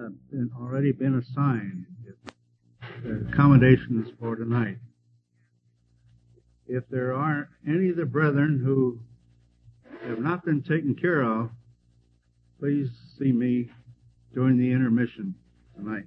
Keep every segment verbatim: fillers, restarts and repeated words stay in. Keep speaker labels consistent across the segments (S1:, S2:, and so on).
S1: uh, been, already been assigned uh, accommodations for tonight. If there are any of the brethren who have not been taken care of, please see me during the intermission tonight.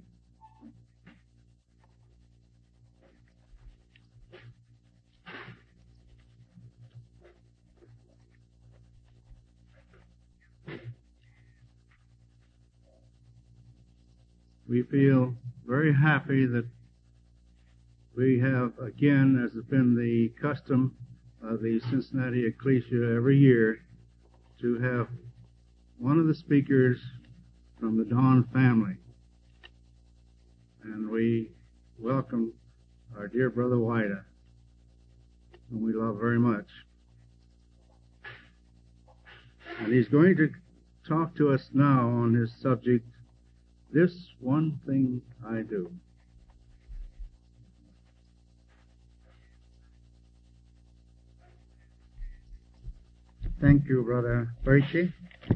S1: We feel very happy that we have, again, as has been the custom of the Cincinnati Ecclesia every year, to have one of the speakers from the Dawn family. And we welcome our dear brother Wida, whom we love very much. And he's going to talk to us now on his subject, This One Thing I Do.
S2: Thank you, Brother Birchie.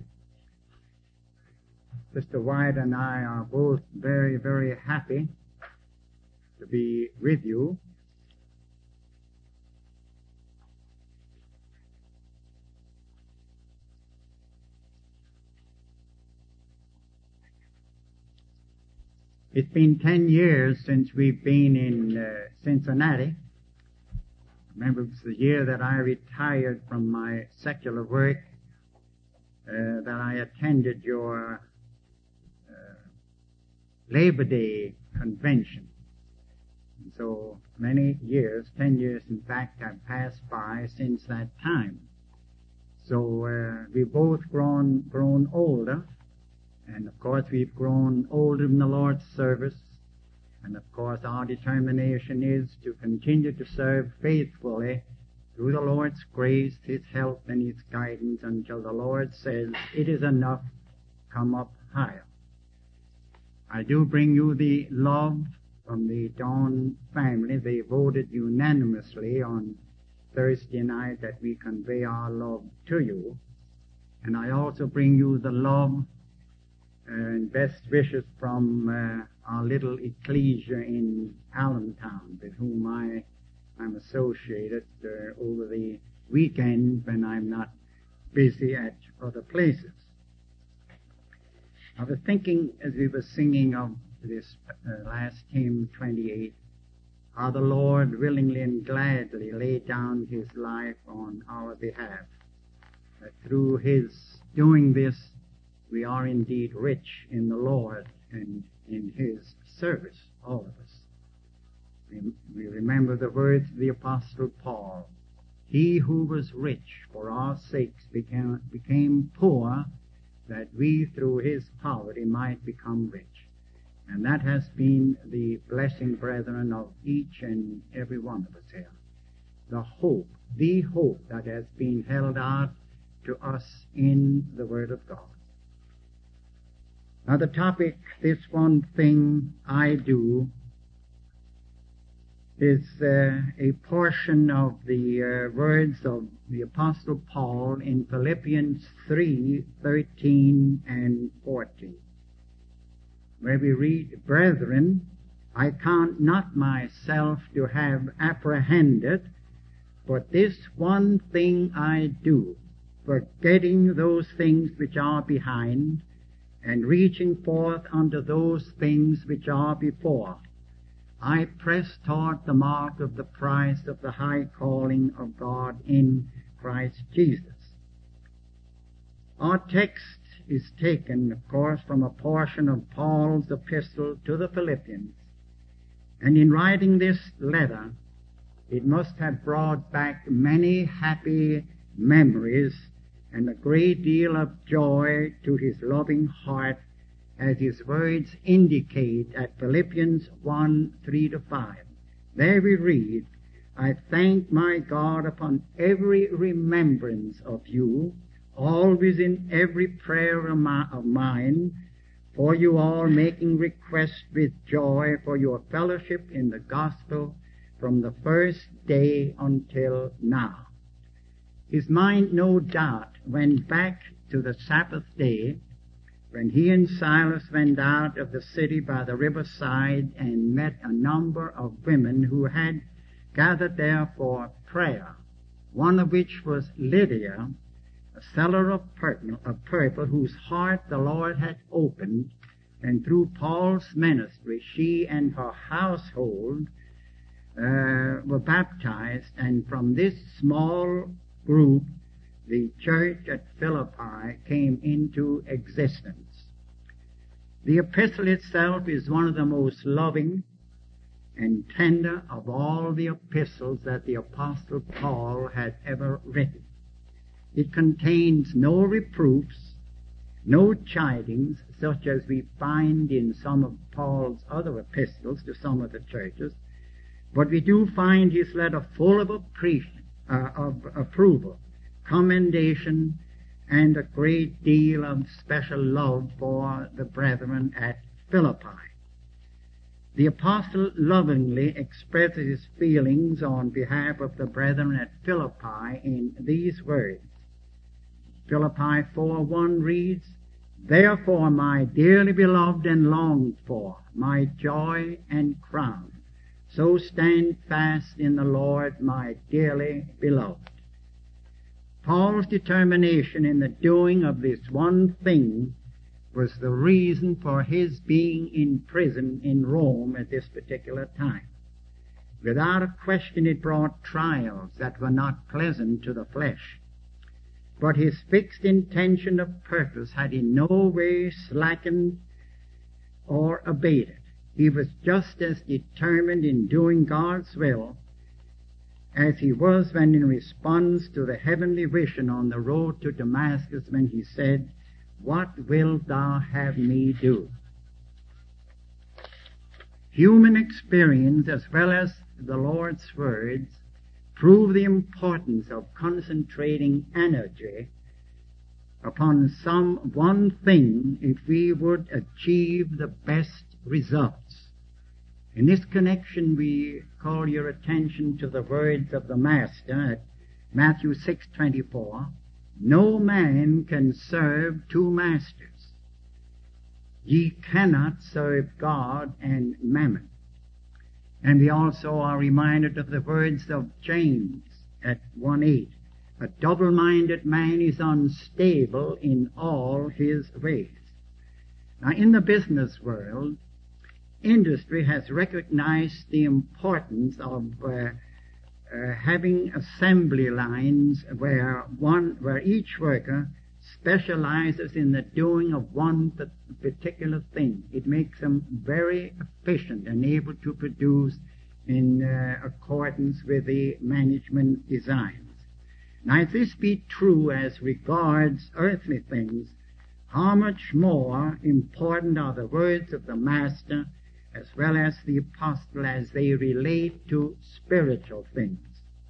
S2: Sister White and I are both very, very happy to be with you. It's been ten years since we've been in uh, Cincinnati. Remember, it was the year that I retired from my secular work, uh, that I attended your uh, Labor Day convention. And so many years, ten years in fact, have passed by since that time. So uh, we've both grown, grown older, and of course we've grown older in the Lord's service. And of course our determination is to continue to serve faithfully through the Lord's grace, His help, and His guidance until the Lord says, "It is enough, come up higher." I do bring you the love from the Dawn family. They voted unanimously on Thursday night that we convey our love to you. And I also bring you the love and best wishes from uh, our little ecclesia in Allentown, with whom I am associated uh, over the weekend when I'm not busy at other places. I was thinking as we were singing of this uh, last hymn, twenty-eight, how the Lord willingly and gladly laid down His life on our behalf. That through His doing this, we are indeed rich in the Lord and in His service, all of us. We, we remember the words of the Apostle Paul. He who was rich for our sakes became, became poor, that we through His poverty might become rich. And that has been the blessing, brethren, of each and every one of us here. The hope, the hope that has been held out to us in the Word of God. Now the topic, This One Thing I Do, is uh, a portion of the uh, words of the Apostle Paul in Philippians three, thirteen and fourteen, where we read, "Brethren, I count not myself to have apprehended, but this one thing I do, forgetting those things which are behind, and reaching forth unto those things which are before, I press toward the mark of the prize of the high calling of God in Christ Jesus." Our text is taken, of course, from a portion of Paul's epistle to the Philippians. And in writing this letter, it must have brought back many happy memories and a great deal of joy to his loving heart, as his words indicate at Philippians one, three to five. There we read, "I thank my God upon every remembrance of you, always in every prayer of mine, for you all, making request with joy for your fellowship in the gospel from the first day until now." His mind, no doubt, went back to the Sabbath day when he and Silas went out of the city by the riverside and met a number of women who had gathered there for prayer, one of which was Lydia, a seller of purple, of purple, whose heart the Lord had opened, and through Paul's ministry she and her household uh, were baptized, and from this small group the church at Philippi came into existence. The epistle itself is one of the most loving and tender of all the epistles that the Apostle Paul had ever written. It contains no reproofs, no chidings, such as we find in some of Paul's other epistles to some of the churches, but we do find his letter full of, appreciation, uh, of approval, commendation, and a great deal of special love for the brethren at Philippi. The apostle lovingly expresses his feelings on behalf of the brethren at Philippi in these words. Philippi four one reads, "Therefore, my dearly beloved and longed for, my joy and crown, so stand fast in the Lord, my dearly beloved." Paul's determination in the doing of this one thing was the reason for his being in prison in Rome at this particular time. Without a question, it brought trials that were not pleasant to the flesh. But his fixed intention of purpose had in no way slackened or abated. He was just as determined in doing God's will as he was when, in response to the heavenly vision on the road to Damascus, when he said, "What wilt thou have me do?" Human experience, as well as the Lord's words, prove the importance of concentrating energy upon some one thing if we would achieve the best results. In this connection, we call your attention to the words of the Master at Matthew six twenty-four. "No man can serve two masters. Ye cannot serve God and mammon." And we also are reminded of the words of James at one eight. "A double-minded man is unstable in all his ways." Now, in the business world, industry has recognized the importance of uh, uh, having assembly lines where one, where each worker specializes in the doing of one particular thing. It makes them very efficient and able to produce in uh, accordance with the management designs. Now, if this be true as regards earthly things, how much more important are the words of the Master as well as the Apostle as they relate to spiritual things.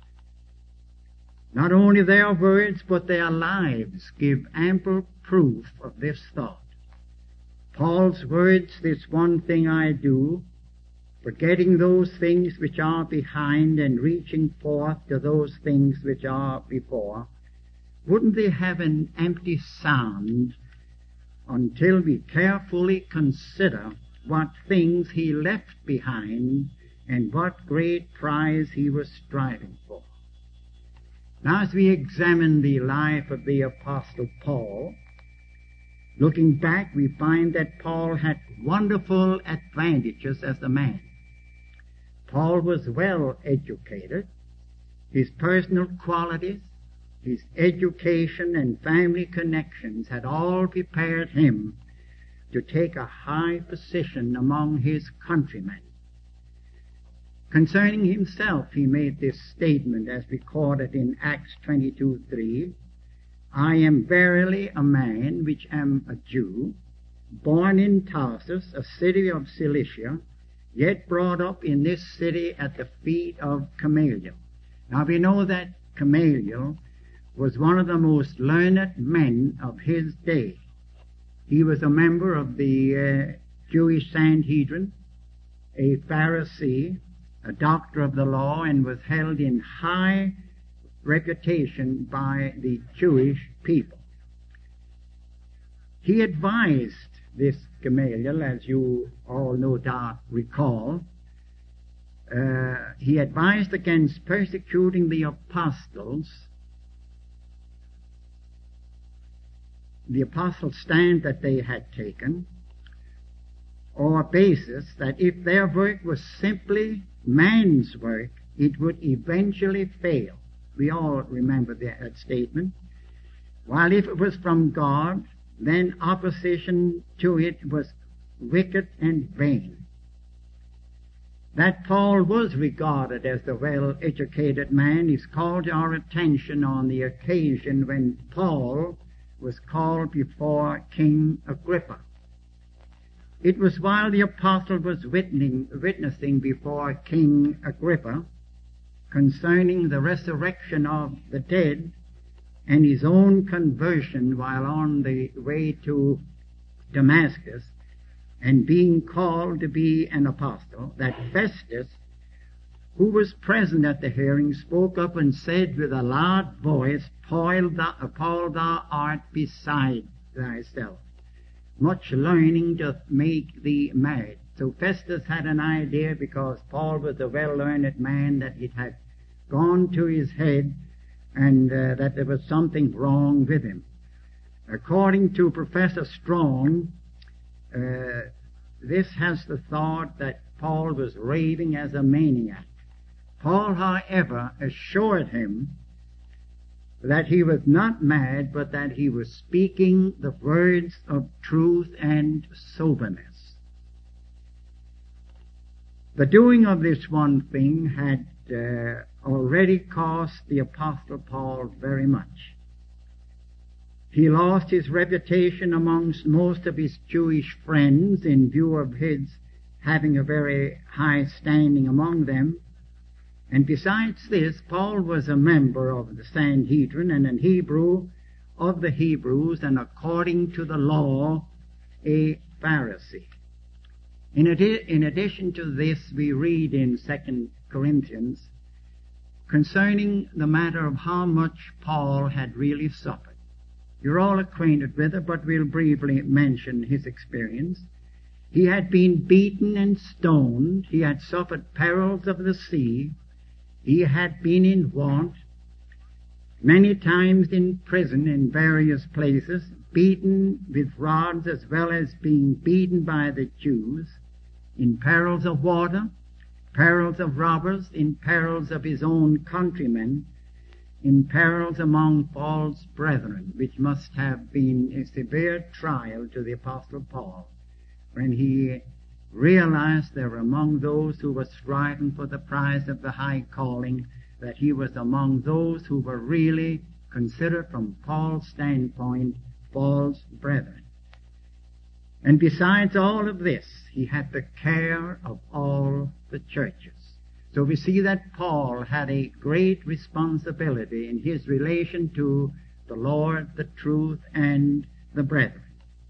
S2: Not only their words, but their lives give ample proof of this thought. Paul's words, "This one thing I do, forgetting those things which are behind and reaching forth to those things which are before," wouldn't they have an empty sound until we carefully consider what things he left behind and what great prize he was striving for? Now, as we examine the life of the Apostle Paul, looking back, we find that Paul had wonderful advantages as a man. Paul was well educated. His personal qualities, his education and family connections had all prepared him to take a high position among his countrymen. Concerning himself, he made this statement as recorded in Acts twenty-two three, "I am verily a man which am a Jew, born in Tarsus, a city of Cilicia, yet brought up in this city at the feet of Gamaliel." Now we know that Gamaliel was one of the most learned men of his day. He was a member of the uh, Jewish Sanhedrin, a Pharisee, a doctor of the law, and was held in high reputation by the Jewish people. he advised this Gamaliel, as you all no doubt recall, uh, he advised against persecuting the apostles, the apostle stand that they had taken, or basis that if their work was simply man's work, it would eventually fail. We all remember that, that statement. While if it was from God, then opposition to it was wicked and vain. That Paul was regarded as the well-educated man is called to our attention on the occasion when Paul was called before King Agrippa. It was while the apostle was witnessing before King Agrippa concerning the resurrection of the dead and his own conversion while on the way to Damascus and being called to be an apostle, that Festus, who was present at the hearing, spoke up and said with a loud voice, Paul, thou, Paul, thou art beside thyself. Much learning doth make thee mad. So Festus had an idea, because Paul was a well-learned man, that it had gone to his head and uh, that there was something wrong with him. According to Professor Strong, uh, this has the thought that Paul was raving as a maniac. Paul, however, assured him that he was not mad, but that he was speaking the words of truth and soberness. The doing of this one thing had uh, already cost the Apostle Paul very much. He lost his reputation amongst most of his Jewish friends in view of his having a very high standing among them. And besides this, Paul was a member of the Sanhedrin and an Hebrew of the Hebrews, and according to the law, a Pharisee. In, adi- in addition to this, we read in Second Corinthians concerning the matter of how much Paul had really suffered. You're all acquainted with it, but we'll briefly mention his experience. He had been beaten and stoned. He had suffered perils of the sea. He had been in want, many times in prison in various places, beaten with rods as well as being beaten by the Jews, in perils of water, perils of robbers, in perils of his own countrymen, in perils among false brethren, which must have been a severe trial to the Apostle Paul when he realized there were among those who were striving for the prize of the high calling, that he was among those who were really considered from Paul's standpoint false brethren. And besides all of this, he had the care of all the churches. So we see that Paul had a great responsibility in his relation to the Lord, the truth, and the brethren.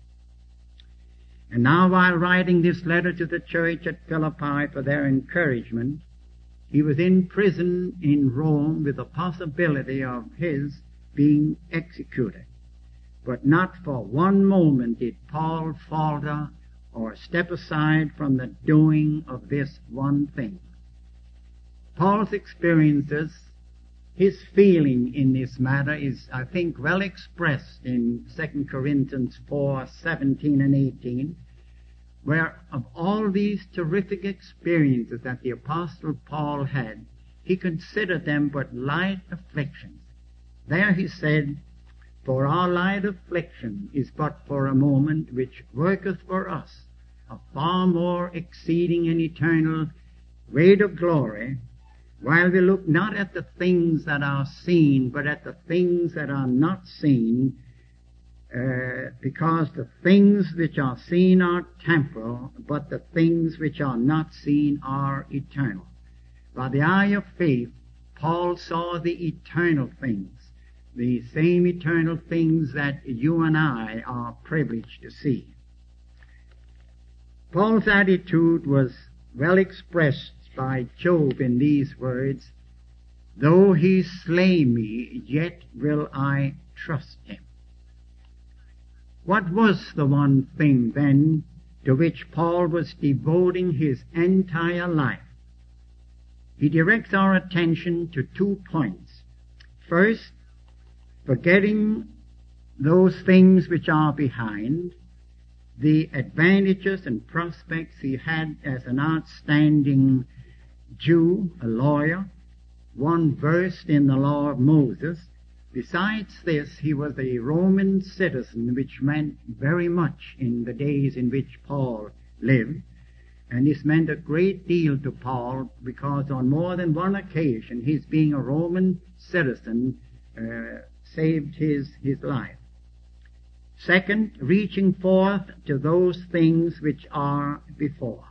S2: And now, while writing this letter to the church at Philippi for their encouragement, he was in prison in Rome with the possibility of his being executed. But not for one moment did Paul falter or step aside from the doing of this one thing. Paul's experiences, his feeling in this matter is, I think, well expressed in Second Corinthians four, seventeen and eighteen, where of all these terrific experiences that the Apostle Paul had, he considered them but light afflictions. There he said, For our light affliction is but for a moment, which worketh for us a far more exceeding and eternal weight of glory, while we look not at the things that are seen, but at the things that are not seen, uh, because the things which are seen are temporal, but the things which are not seen are eternal. By the eye of faith, Paul saw the eternal things, the same eternal things that you and I are privileged to see. Paul's attitude was well expressed by Job in these words, Though he slay me, yet will I trust him. What was the one thing then to which Paul was devoting his entire life? He directs our attention to two points. First, forgetting those things which are behind, the advantages and prospects he had as an outstanding Jew, a lawyer, one versed in the law of Moses. Besides this, he was a Roman citizen, which meant very much in the days in which Paul lived. And this meant a great deal to Paul, because on more than one occasion his being a Roman citizen uh, saved his, his life. Second, reaching forth to those things which are before.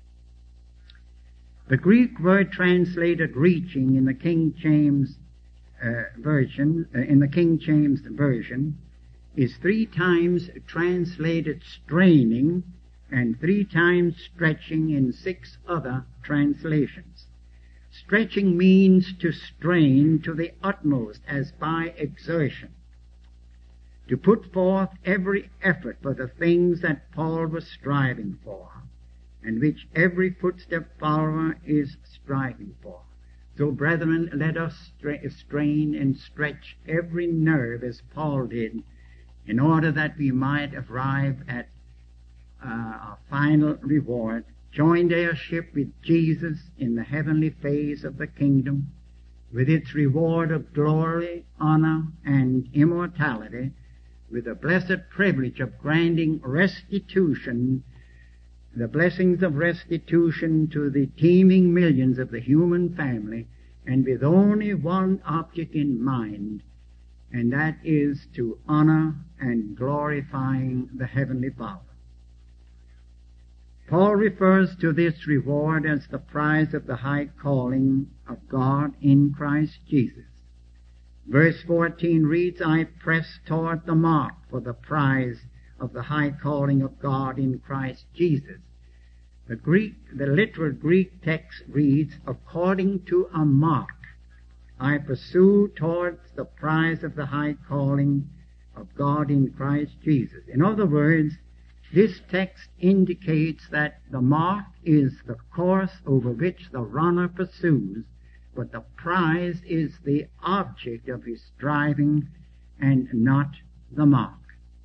S2: The Greek word translated reaching in the King James uh, version, uh, in the King James version, is three times translated straining and three times stretching in six other translations. Stretching means to strain to the utmost as by exertion, to put forth every effort for the things that Paul was striving for, and which every footstep follower is striving for. So, brethren, let us strain and stretch every nerve as Paul did, in order that we might arrive at uh, our final reward, joint heirship with Jesus in the heavenly phase of the kingdom, with its reward of glory, honor, and immortality, with the blessed privilege of granting restitution, the blessings of restitution to the teeming millions of the human family, and with only one object in mind, and that is to honor and glorifying the Heavenly Father. Paul refers to this reward as the prize of the high calling of God in Christ Jesus. Verse fourteen reads, I press toward the mark for the prize of the high calling of God in Christ Jesus. The Greek, the literal Greek text reads, according to a mark, I pursue towards the prize of the high calling of God in Christ Jesus. In other words, this text indicates that the mark is the course over which the runner pursues, but the prize is the object of his striving and not the mark.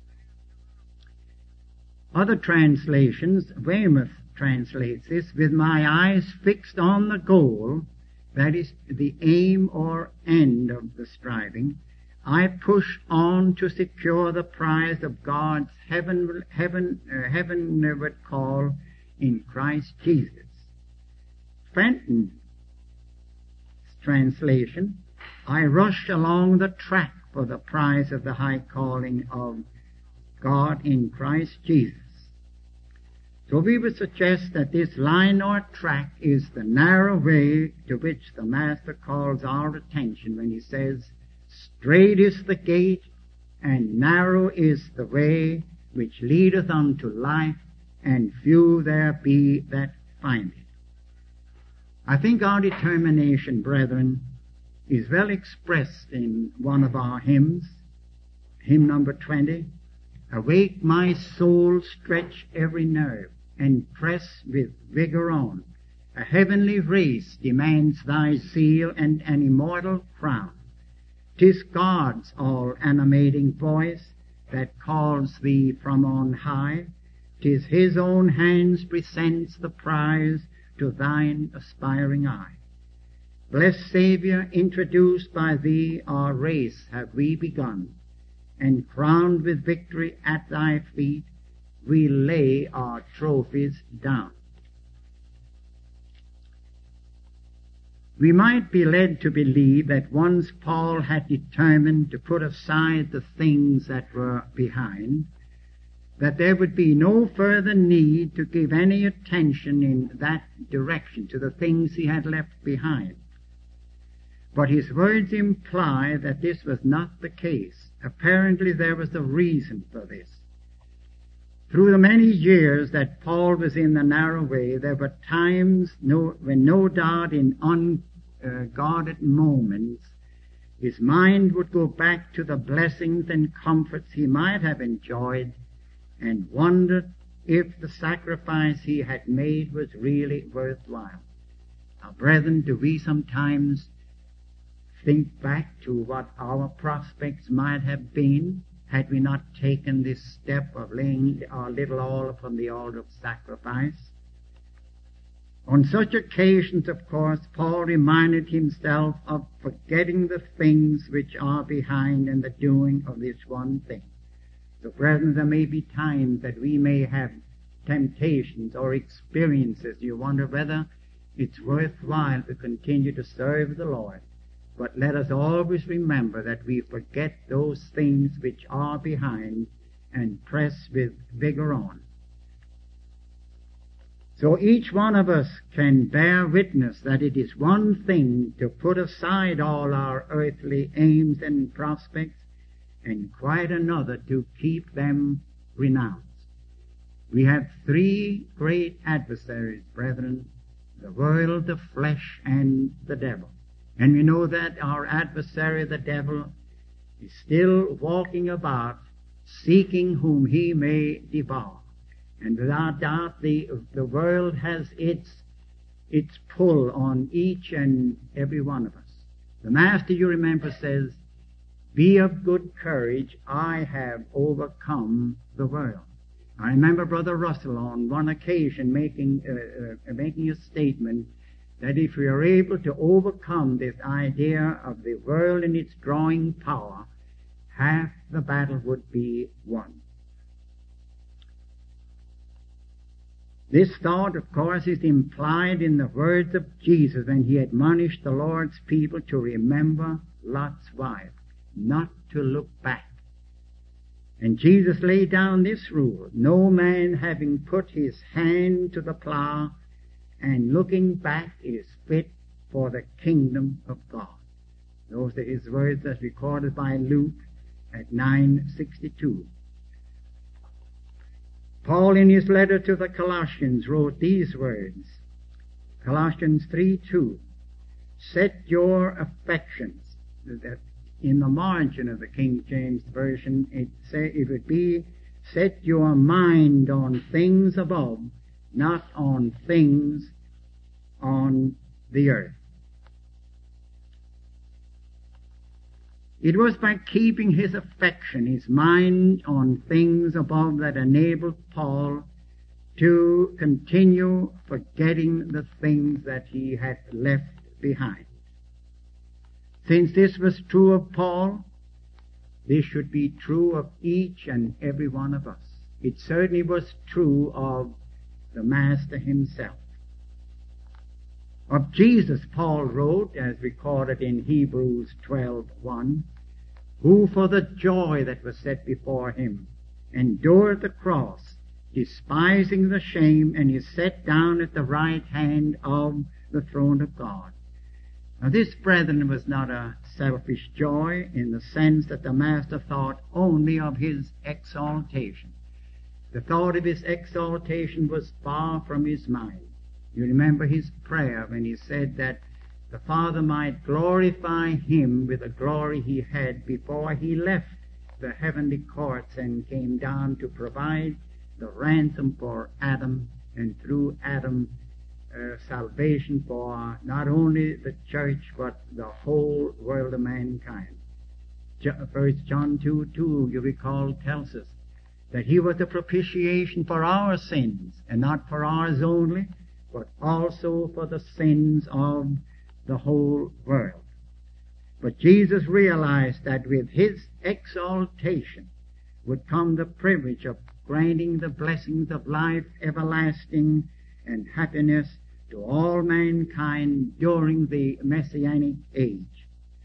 S2: Other translations, Weymouth translates this, with my eyes fixed on the goal, that is the aim or end of the striving, I push on to secure the prize of God's heaven, heaven, uh, heavenward call in Christ Jesus. Fenton's translation, I rush along the track for the prize of the high calling of God in Christ Jesus. So we would suggest that this line or track is the narrow way to which the Master calls our attention when he says, straight is the gate, and narrow is the way which leadeth unto life, and few there be that find it. I think our determination, brethren, is well expressed in one of our hymns, hymn number twenty. Awake my soul, stretch every nerve, and press with vigor on. A heavenly race demands thy zeal and an immortal crown. 'Tis God's all-animating voice that calls thee from on high. 'Tis his own hands presents the prize to thine aspiring eye. Blessed Saviour, introduced by thee, our race have we begun, and crowned with victory at thy feet, we lay our trophies down. We might be led to believe that once Paul had determined to put aside the things that were behind, that there would be no further need to give any attention in that direction to the things he had left behind. But his words imply that this was not the case. Apparently there was a reason for this. Through the many years that Paul was in the narrow way, there were times no, when no doubt in unguarded moments his mind would go back to the blessings and comforts he might have enjoyed and wondered if the sacrifice he had made was really worthwhile. Now, brethren, do we sometimes think back to what our prospects might have been had we not taken this step of laying our little all upon the altar of sacrifice? On such occasions, of course, Paul reminded himself of forgetting the things which are behind and the doing of this one thing. So, brethren, there may be times that we may have temptations or experiences. You wonder whether it's worthwhile to continue to serve the Lord. But let us always remember that we forget those things which are behind and press with vigor on. So each one of us can bear witness that it is one thing to put aside all our earthly aims and prospects, and quite another to keep them renounced. We have three great adversaries, brethren: the world, the flesh, and the devil. And we know that our adversary, the devil, is still walking about, seeking whom he may devour. And without doubt, the, the world has its, its pull on each and every one of us. The Master, you remember, says, "Be of good courage, I have overcome the world." I remember Brother Russell on one occasion making, uh, uh, making a statement that if we are able to overcome this idea of the world and its drawing power, half the battle would be won. This thought, of course, is implied in the words of Jesus when he admonished the Lord's people to remember Lot's wife, not to look back. And Jesus laid down this rule: no man having put his hand to the plow and looking back is fit for the kingdom of God. Those are his words as recorded by Luke at nine sixty-two. Paul, in his letter to the Colossians, wrote these words, Colossians three two, "Set your affections," that in the margin of the King James Version, it say it would be, "Set your mind on things above, not on things on the earth." It was by keeping his affection, his mind on things above, that enabled Paul to continue forgetting the things that he had left behind. Since this was true of Paul, this should be true of each and every one of us. It certainly was true of the Master himself. Of Jesus, Paul wrote, as recorded in Hebrews twelve one, "Who for the joy that was set before him endured the cross, despising the shame, and is set down at the right hand of the throne of God." Now this, brethren, was not a selfish joy in the sense that the Master thought only of his exaltation. The thought of his exaltation was far from his mind. You remember his prayer when he said that the Father might glorify him with the glory he had before he left the heavenly courts and came down to provide the ransom for Adam, and through Adam uh, salvation for not only the church but the whole world of mankind. First John two two, you recall, tells us that he was the propitiation for our sins, and not for ours only, but also for the sins of the whole world. But Jesus realized that with his exaltation would come the privilege of granting the blessings of life everlasting and happiness to all mankind during the Messianic age.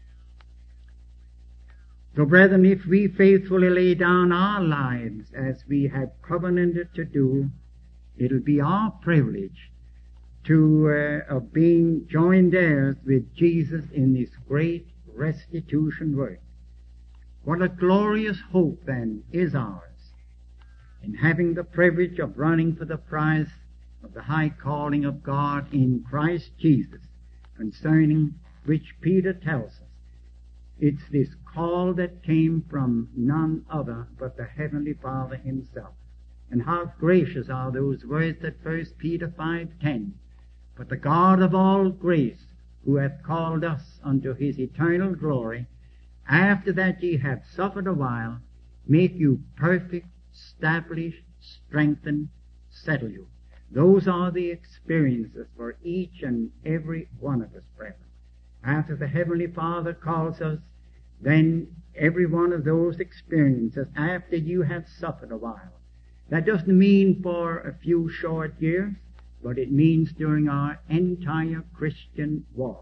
S2: So, brethren, if we faithfully lay down our lives as we have covenanted to do, it'll be our privilege to uh, of being joined heirs with Jesus in this great restitution work. What a glorious hope, then, is ours in having the privilege of running for the prize of the high calling of God in Christ Jesus, concerning which Peter tells us it's this call that came from none other but the Heavenly Father himself. And how gracious are those words at First Peter five ten. But the God of all grace, who hath called us unto his eternal glory, after that ye have suffered a while, make you perfect, establish, strengthen, settle you. Those are the experiences for each and every one of us, brethren. After the Heavenly Father calls us, then every one of those experiences, after you have suffered a while. That doesn't mean for a few short years, but it means during our entire Christian walk.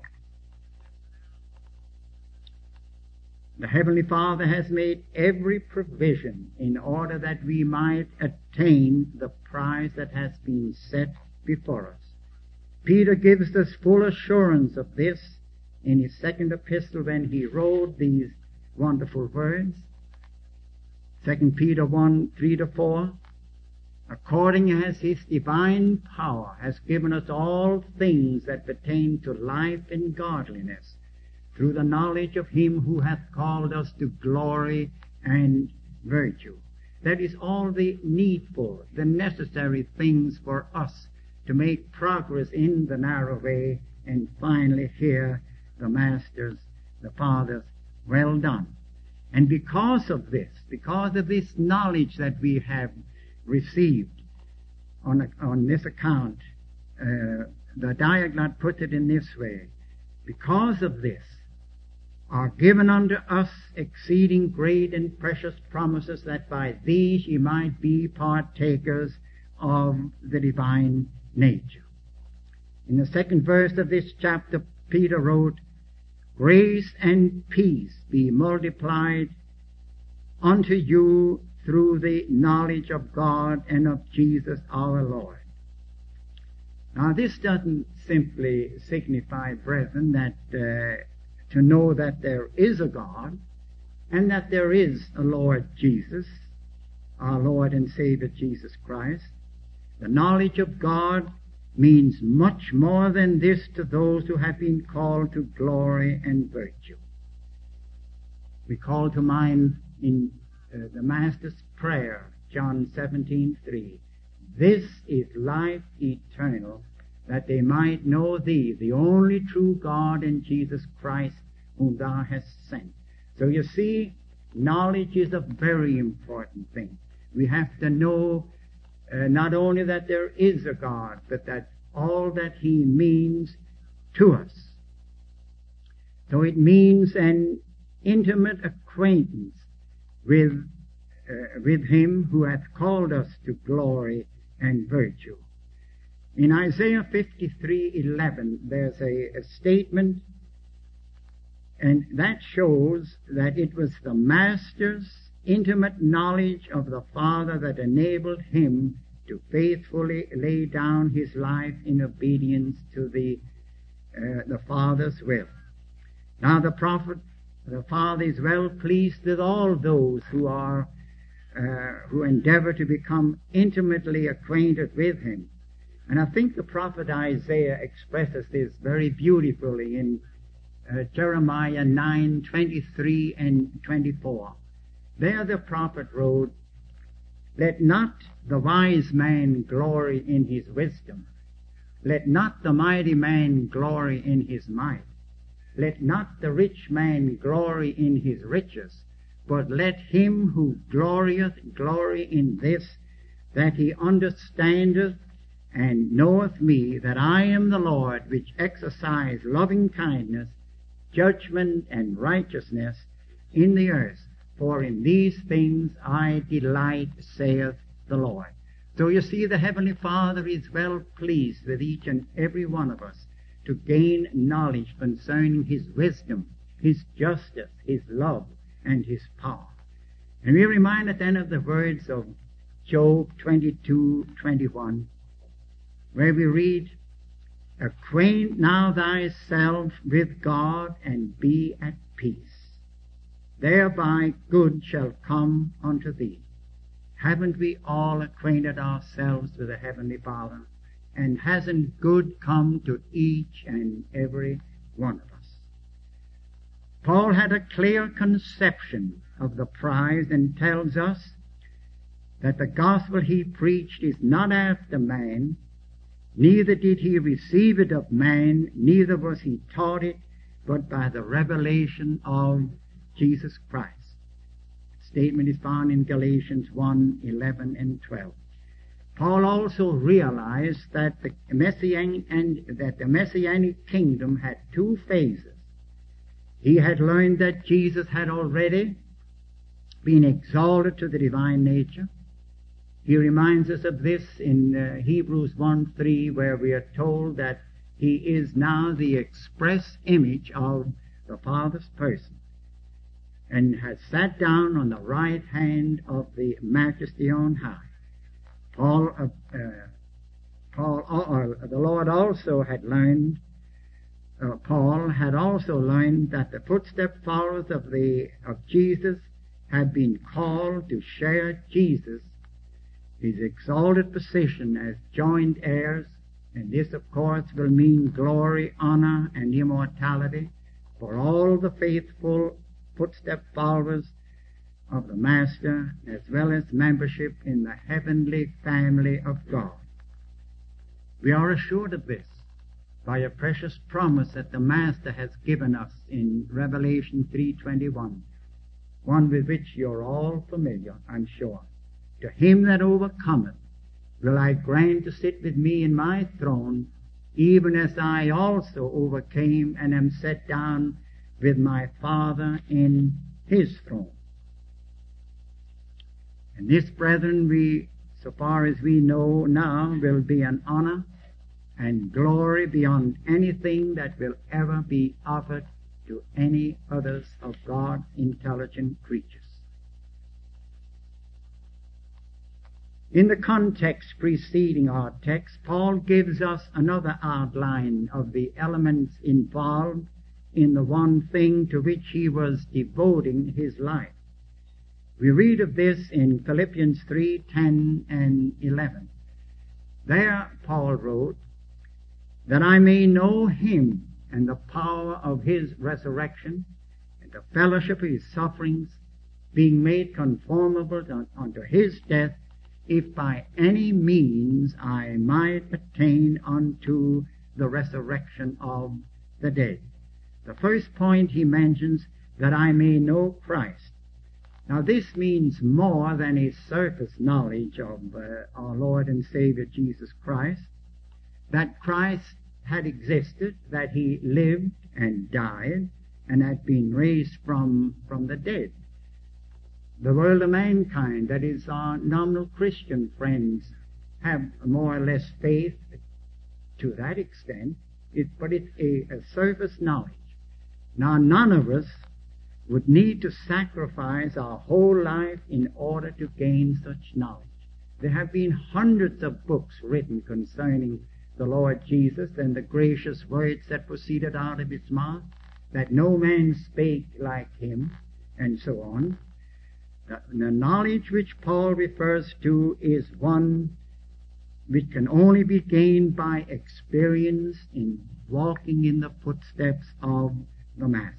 S2: The Heavenly Father has made every provision in order that we might attain the prize that has been set before us. Peter gives us full assurance of this in his second epistle when he wrote these wonderful words. Second Peter one, three to four. According as his divine power has given us all things that pertain to life and godliness, through the knowledge of him who hath called us to glory and virtue. That is all the needful, the necessary things for us to make progress in the narrow way and finally hear the Master's, the Father's, well done. And because of this, because of this knowledge that we have received on, on this account, uh, the Diaglott puts it in this way: because of this are given unto us exceeding great and precious promises, that by these ye might be partakers of the divine nature. In the second verse of this chapter, Peter wrote, grace and peace be multiplied unto you through the knowledge of God and of Jesus our Lord. Now this doesn't simply signify, brethren, that uh, to know that there is a God and that there is a Lord Jesus, our Lord and Savior Jesus Christ. The knowledge of God means much more than this to those who have been called to glory and virtue. We call to mind in uh, the Master's prayer, John seventeen three, this is life eternal, that they might know thee, the only true God, and Jesus Christ, whom thou hast sent. So you see, knowledge is a very important thing. We have to know uh, not only that there is a God, but that all that he means to us. So it means an intimate acquaintance with uh, with him who hath called us to glory and virtue. In Isaiah fifty-three eleven, there's a, a statement, and that shows that it was the Master's intimate knowledge of the Father that enabled him to faithfully lay down his life in obedience to the uh, the Father's will. Now the prophet, the Father is well pleased with all those who are uh, who endeavor to become intimately acquainted with him. And I think the prophet Isaiah expresses this very beautifully in uh, Jeremiah nine twenty-three and twenty-four. There the prophet wrote, let not the wise man glory in his wisdom. Let not the mighty man glory in his might. Let not the rich man glory in his riches. But let him who glorieth glory in this, that he understandeth and knoweth me, that I am the Lord, which exercise loving kindness, judgment, and righteousness in the earth. For in these things I delight, saith the Lord. So you see, the Heavenly Father is well pleased with each and every one of us to gain knowledge concerning his wisdom, his justice, his love, and his power. And we're reminded then of the words of Job twenty-two twenty-one, where we read, acquaint now thyself with God, and be at peace. Thereby good shall come unto thee. Haven't we all acquainted ourselves with the Heavenly Father? And hasn't good come to each and every one of us? Paul had a clear conception of the prize and tells us that the gospel he preached is not after man, neither did he receive it of man, neither was he taught it, but by the revelation of Jesus Christ. The statement is found in Galatians one, eleven and twelve. Paul also realized that the Messianic and that the Messianic kingdom had two phases. He had learned that Jesus had already been exalted to the divine nature. He reminds us of this in uh, Hebrews one three, where we are told that he is now the express image of the Father's person, and has sat down on the right hand of the Majesty on high. Paul, uh, uh, Paul, uh, the Lord also had learned, uh, Paul had also learned that the footstep followers of the of Jesus had been called to share Jesus, his exalted position as joint heirs, and this, of course, will mean glory, honor, and immortality for all the faithful footstep followers of the Master, as well as membership in the heavenly family of God. We are assured of this by a precious promise that the Master has given us in Revelation three twenty-one, one with which you're all familiar, I'm sure. To him that overcometh will I grant to sit with me in my throne, even as I also overcame and am set down with my Father in his throne. And this, brethren, we, so far as we know now, will be an honor and glory beyond anything that will ever be offered to any others of God's intelligent creatures. In the context preceding our text, Paul gives us another outline of the elements involved in the one thing to which he was devoting his life. We read of this in Philippians three, ten and eleven. There Paul wrote, that I may know him and the power of his resurrection, and the fellowship of his sufferings, being made conformable to, unto his death, if by any means I might attain unto the resurrection of the dead. The first point he mentions, that I may know Christ. Now this means more than a surface knowledge of uh, our Lord and Savior Jesus Christ, that Christ had existed, that he lived and died, and had been raised from, from the dead. The world of mankind, that is our nominal Christian friends, have more or less faith to that extent, it, but it's a, a surface knowledge. Now none of us would need to sacrifice our whole life in order to gain such knowledge. There have been hundreds of books written concerning the Lord Jesus and the gracious words that proceeded out of his mouth, that no man spake like him, and so on. The, the knowledge which Paul refers to is one which can only be gained by experience in walking in the footsteps of the Master.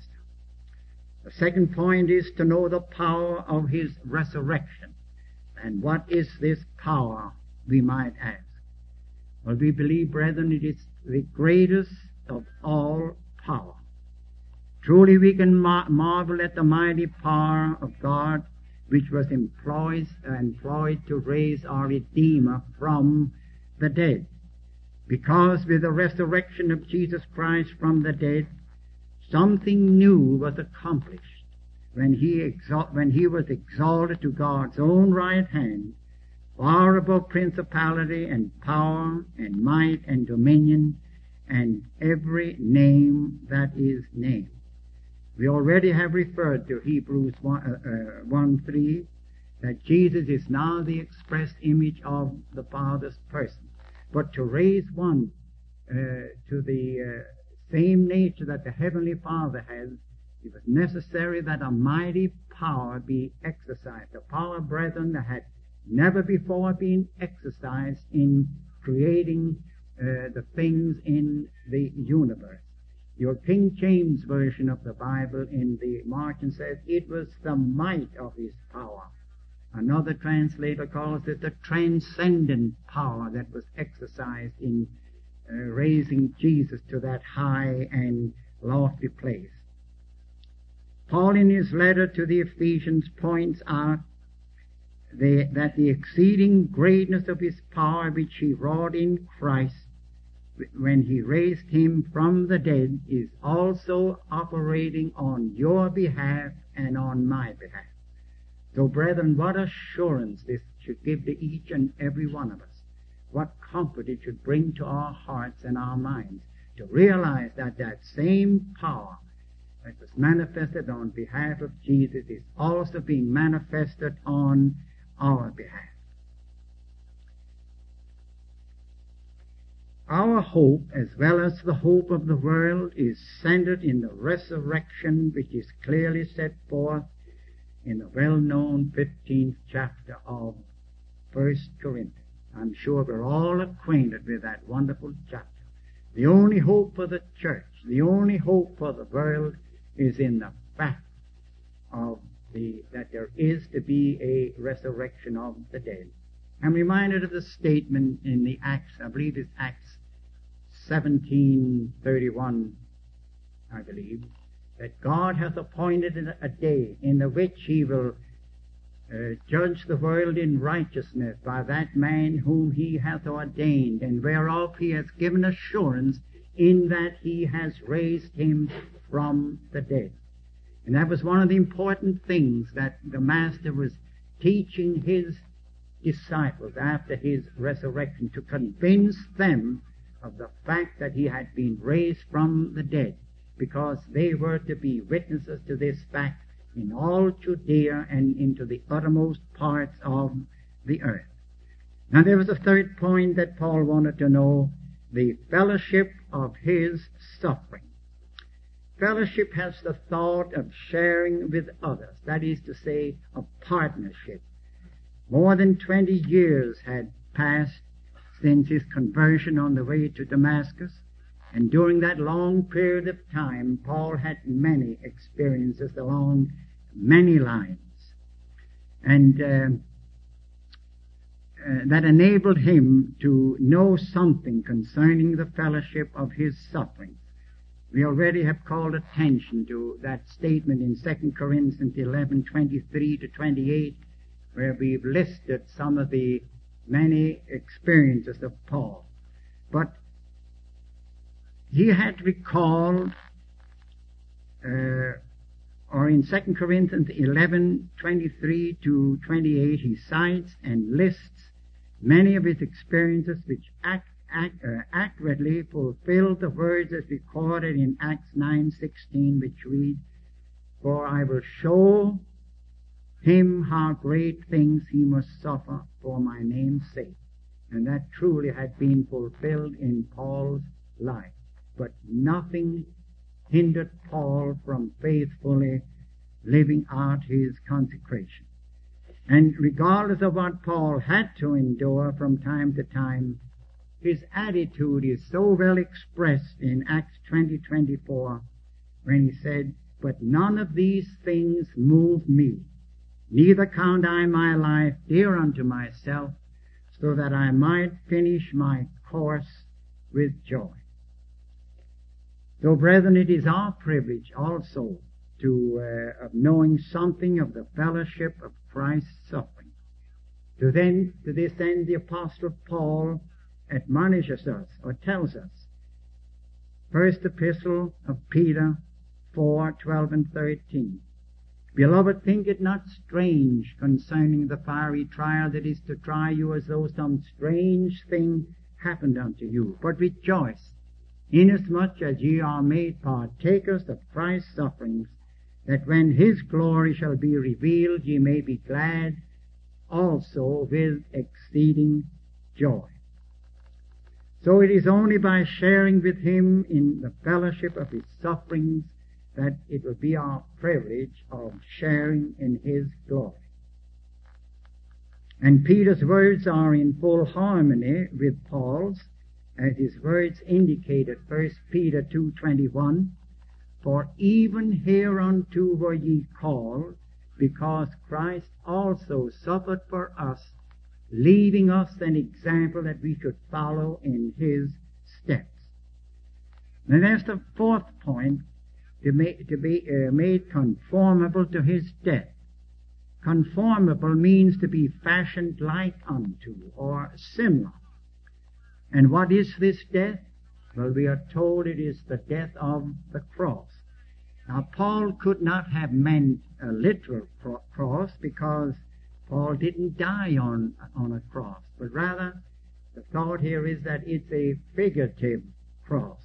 S2: The second point is to know the power of his resurrection. And what is this power, we might ask? Well, we believe, brethren, it is the greatest of all power. Truly we can mar- marvel at the mighty power of God, which was employed, uh, employed to raise our Redeemer from the dead. Because with the resurrection of Jesus Christ from the dead, something new was accomplished when he, exalt, when he was exalted to God's own right hand, far above principality and power and might and dominion and every name that is named. We already have referred to Hebrews one three, that Jesus is now the express image of the Father's person. But to raise one uh, to the uh, same nature that the Heavenly Father has, it was necessary that a mighty power be exercised. A power, brethren, that had never before been exercised in creating uh, the things in the universe. Your King James Version of the Bible in the margin says, it was the might of his power. Another translator calls it the transcendent power that was exercised in uh, raising Jesus to that high and lofty place. Paul in his letter to the Ephesians points out the, that the exceeding greatness of his power which he wrought in Christ when he raised him from the dead is also operating on your behalf and on my behalf. So, brethren, what assurance this should give to each and every one of us. What comfort it should bring to our hearts and our minds to realize that that same power that was manifested on behalf of Jesus is also being manifested on our behalf. Our hope, as well as the hope of the world, is centered in the resurrection which is clearly set forth in the well-known fifteenth chapter of First Corinthians. I'm sure we're all acquainted with that wonderful chapter. The only hope for the church, the only hope for the world is in the fact of the that there is to be a resurrection of the dead. I'm reminded of the statement in the Acts, I believe it's Acts seventeen thirty-one, I believe, that God hath appointed a day in the which he will uh, judge the world in righteousness by that man whom he hath ordained, and whereof he has given assurance in that he has raised him from the dead. And that was one of the important things that the Master was teaching his disciples after his resurrection, to convince them of the fact that he had been raised from the dead, because they were to be witnesses to this fact in all Judea and into the uttermost parts of the earth. Now there was a third point that Paul wanted to know, the fellowship of his suffering. Fellowship has the thought of sharing with others, that is to say, of partnership. More than twenty years had passed since his conversion on the way to Damascus, and during that long period of time, Paul had many experiences along many lines, and uh, uh, that enabled him to know something concerning the fellowship of his sufferings. We already have called attention to that statement in Second Corinthians eleven twenty-three to twenty-eight, where we've listed some of the many experiences of Paul. But he had recalled, uh, or in Second Corinthians eleven twenty-three to twenty-eight, he cites and lists many of his experiences which act, act, uh, accurately fulfilled the words as recorded in Acts nine sixteen, which read, "For I will show him how great things he must suffer for my name's sake." And that truly had been fulfilled in Paul's life. But nothing hindered Paul from faithfully living out his consecration. And regardless of what Paul had to endure from time to time, his attitude is so well expressed in Acts twenty twenty-four, when he said, "But none of these things move me, neither count I my life dear unto myself, so that I might finish my course with joy." So, brethren, it is our privilege also to uh, of knowing something of the fellowship of Christ's suffering. To then, to this end, the Apostle Paul admonishes us, or tells us, First Epistle of Peter four twelve and thirteen. "Beloved, think it not strange concerning the fiery trial that is to try you, as though some strange thing happened unto you. But rejoice, inasmuch as ye are made partakers of Christ's sufferings, that when his glory shall be revealed, ye may be glad also with exceeding joy." So it is only by sharing with him in the fellowship of his sufferings that it will be our privilege of sharing in his glory. And Peter's words are in full harmony with Paul's, as his words indicated, First Peter two twenty-one, "For even hereunto were ye called, because Christ also suffered for us, leaving us an example that we should follow in his steps. And that's the fourth point, to, make, to be uh, made conformable to his death. Conformable means to be fashioned like unto, or similar. And what is this death? Well, we are told it is the death of the cross. Now, Paul could not have meant a literal cro- cross, because Paul didn't die on, on a cross, but rather the thought here is that it's a figurative cross.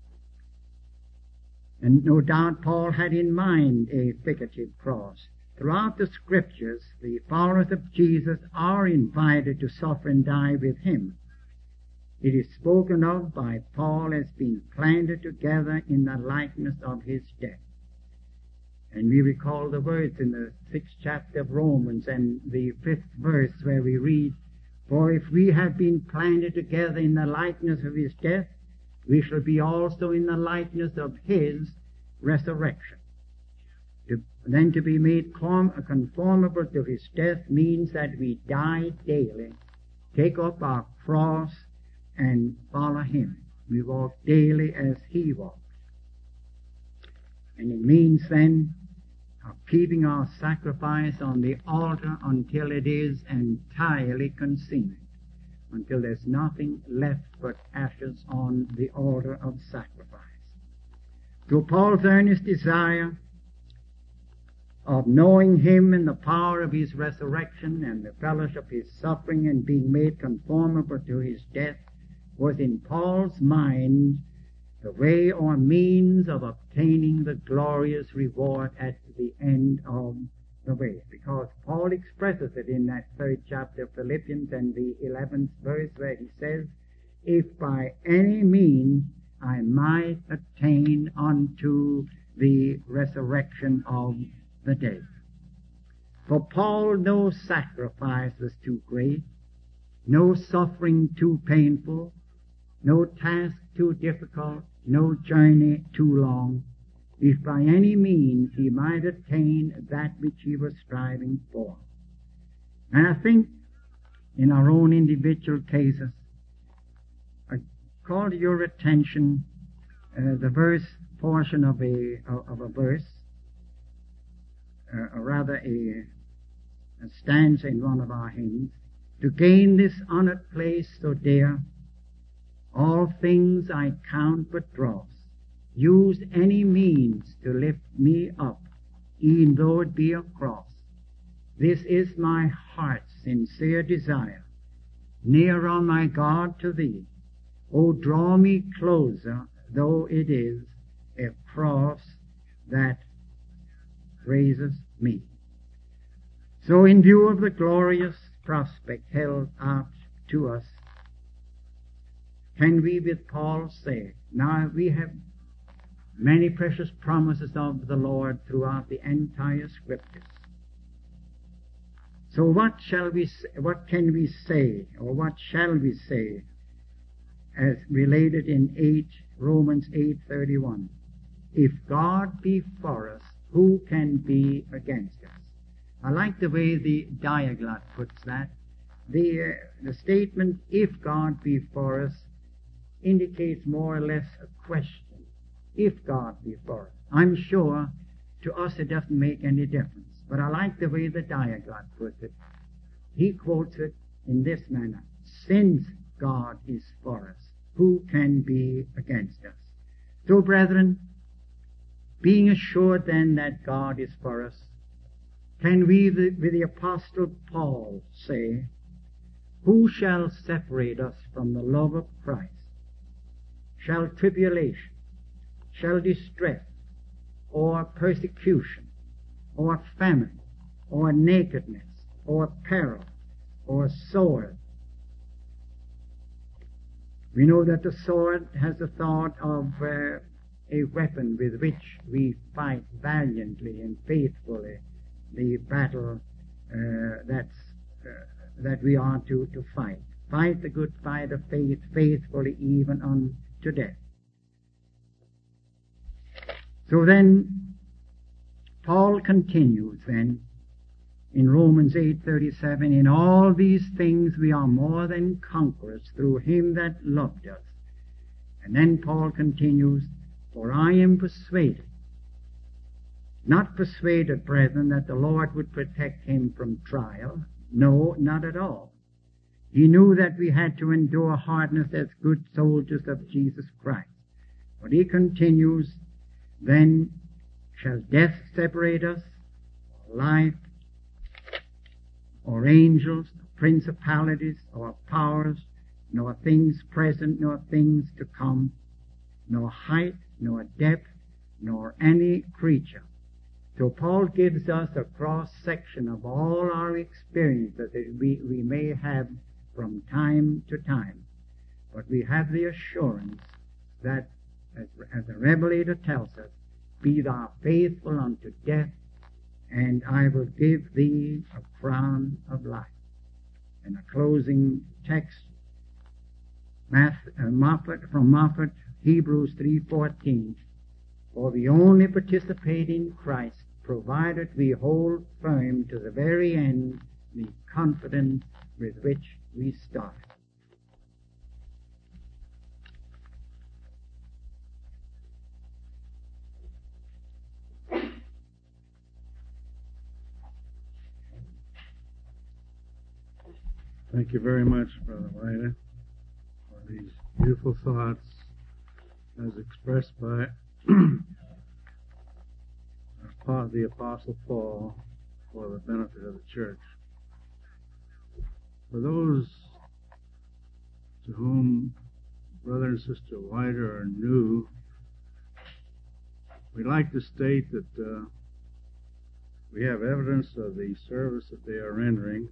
S2: And no doubt Paul had in mind a figurative cross. Throughout the Scriptures, the followers of Jesus are invited to suffer and die with him. It is spoken of by Paul as being planted together in the likeness of his death. And we recall the words in the sixth chapter of Romans and the fifth verse where we read, "For if we have been planted together in the likeness of his death, we shall be also in the likeness of his resurrection." To, then to be made conformable to his death means that we die daily, take up our cross, and follow him. We walk daily as he walked. And it means then of keeping our sacrifice on the altar until it is entirely consumed, until there's nothing left but ashes on the altar of sacrifice. So Paul's earnest desire of knowing him and the power of his resurrection and the fellowship of his suffering and being made conformable to his death was in Paul's mind the way or means of obtaining the glorious reward at the end of the way. Because Paul expresses it in that third chapter of Philippians and the eleventh verse where he says, "If by any means I might attain unto the resurrection of the dead." For Paul, no sacrifice was too great, no suffering too painful, no task too difficult, no journey too long, if by any means he might attain that which he was striving for. And I think in our own individual cases, I call to your attention uh, the verse portion of a of a verse, uh, or rather a, a stanza in one of our hymns. "To gain this honored place so dear, all things I count but dross. Use any means to lift me up, e'en though it be a cross. This is my heart's sincere desire, nearer, my God, to thee. O draw me closer, though it is a cross that raises me." So in view of the glorious prospect held out to us, can we with Paul say, now we have many precious promises of the Lord throughout the entire Scriptures. So what shall we, what can we say, or what shall we say, as related in eight, Romans eight thirty-one? "If God be for us, who can be against us?" I like the way the Diaglott puts that. The, uh, the statement, "if God be for us," indicates more or less a question. If God be for us. I'm sure to us it doesn't make any difference, but I like the way the Diaglott puts it. He quotes it in this manner: "Since God is for us, who can be against us?" So, brethren, being assured then that God is for us, can we with the Apostle Paul say, "Who shall separate us from the love of Christ? Shall tribulation, shall distress, or persecution, or famine, or nakedness, or peril, or sword?" We know that the sword has the thought of uh, a weapon with which we fight valiantly and faithfully the battle uh, that's, uh, that we are to, to fight. Fight the good fight of faith faithfully even unto death. So then, Paul continues then in Romans eight thirty-seven, in all these things we are more than conquerors through him that loved us. And then Paul continues, for I am persuaded, not persuaded, brethren, that the Lord would protect him from trial. No, not at all. He knew that we had to endure hardness as good soldiers of Jesus Christ. But he continues, then shall death separate us, or life, or angels, or principalities, or powers, nor things present, nor things to come, nor height, nor depth, nor any creature. So Paul gives us a cross-section of all our experiences that we, we may have from time to time. But we have the assurance that, as, as the Revelator tells us, be thou faithful unto death, and I will give thee a crown of life. And a closing text, Math, uh, Moffat, from Moffat, Hebrews three fourteen. For we only participate in Christ, provided we hold firm to the very end the confidence with which we start.
S1: Thank you very much, Brother White, for these beautiful thoughts as expressed by the Apostle Paul for the benefit of the church. For those to whom Brother and Sister Whiter are new, we'd like to state that uh, we have evidence of the service that they are rendering.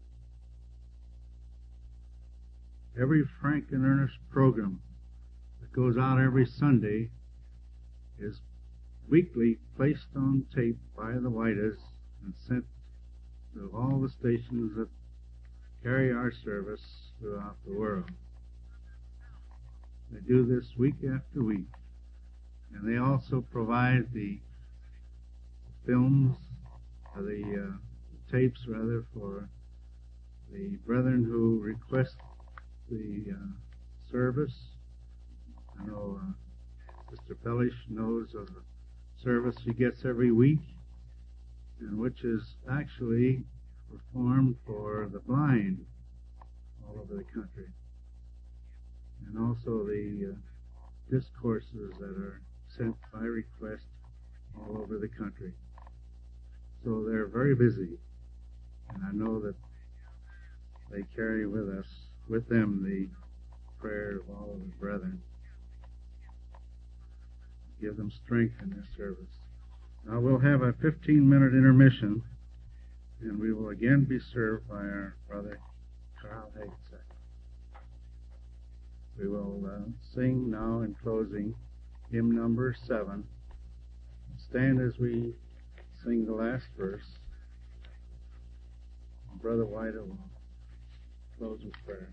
S1: Every frank and earnest program that goes out every Sunday is weekly placed on tape by the Whites and sent to all the stations that carry our service throughout the world. They do this week after week. And they also provide the films, or the uh, tapes rather, for the brethren who request the uh, service. I know uh, Sister Pellish knows of a service she gets every week, and which is actually performed for the blind all over the country. And also the uh, discourses that are sent by request all over the country. So they're very busy, and I know that they carry with us, with them, the prayer of all of the brethren. Give them strength in their service. Now we'll have a fifteen minute intermission, and we will again be served by our brother Carl Hagensack. We will uh, sing now in closing hymn number seven. Stand as we sing the last verse. Brother White will close with prayer.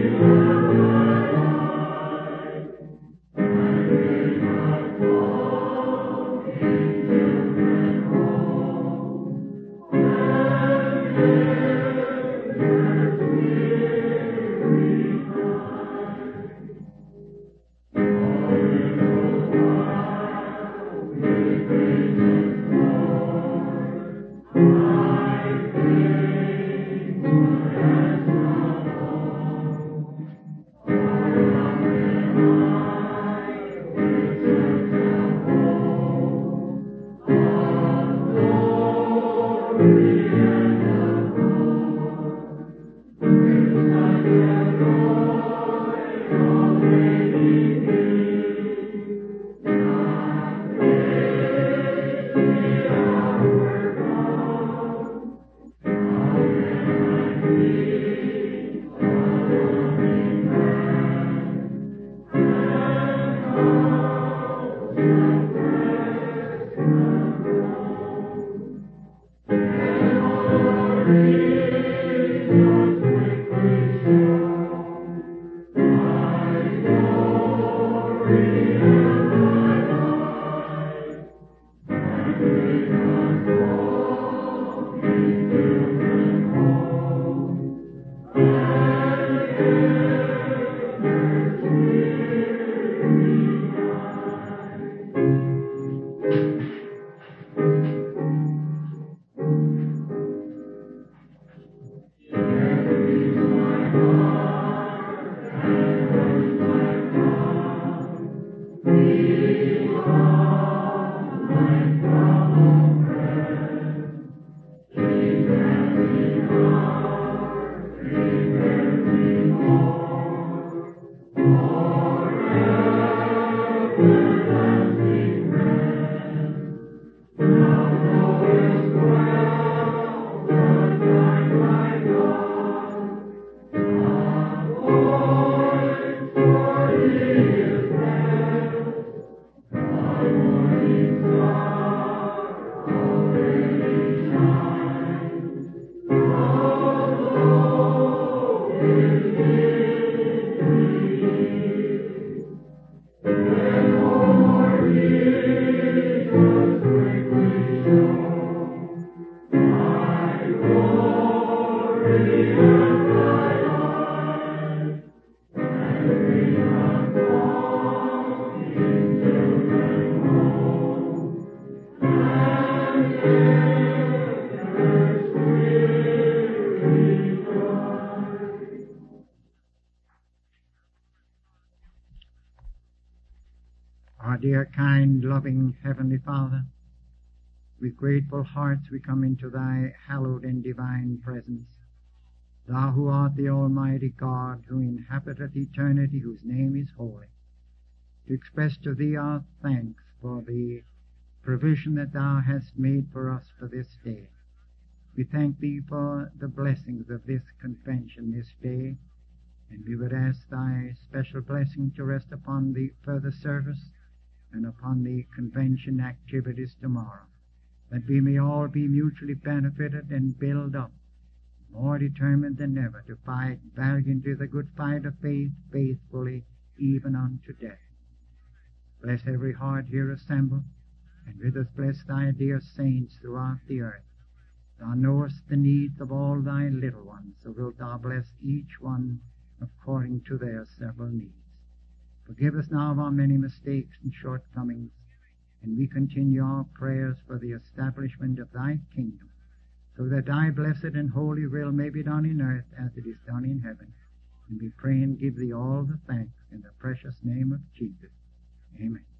S3: Oh
S2: dear, kind, loving Heavenly Father, with grateful hearts we come into thy hallowed and divine presence. Thou who art the Almighty God, who inhabiteth eternity, whose name is holy, to express to thee our thanks for the provision that thou hast made for us for this day. We thank thee for the blessings of this convention this day, and we would ask thy special blessing to rest upon the further service and upon the convention activities tomorrow, that we may all be mutually benefited and build up, more determined than ever to fight valiantly the good fight of faith, faithfully even unto death. Bless every heart here assembled, and with us bless thy dear saints throughout the earth. Thou knowest the needs of all thy little ones, so wilt thou bless each one according to their several needs. Forgive us now of our many mistakes and shortcomings, and we continue our prayers for the establishment of thy kingdom, so that thy blessed and holy will may be done in earth as it is done in heaven. And we pray and give thee all the thanks in the precious name of Jesus. Amen.